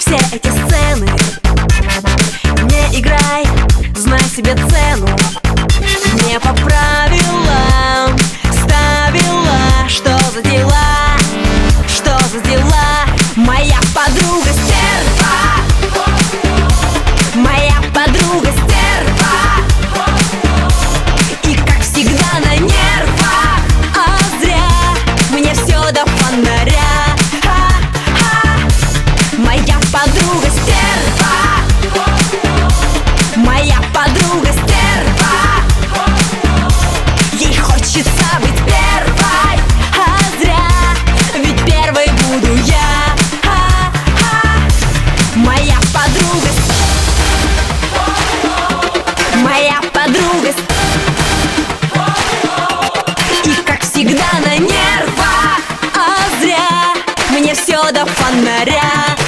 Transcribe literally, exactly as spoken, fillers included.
все эти сцены. Не играй, знай себе цену. Не по правилам ставила. Что за дела, что за дела? Моя подруга стерва, моя подруга стерва. И как всегда на нервах, а зря мне все до фонаря. Моя подруга стерва, моя подруга стерва. Ей хочется быть первой, а зря, ведь первой буду я. Моя подруга, моя подруга. И как всегда на нервах, а зря, мне все до фонаря.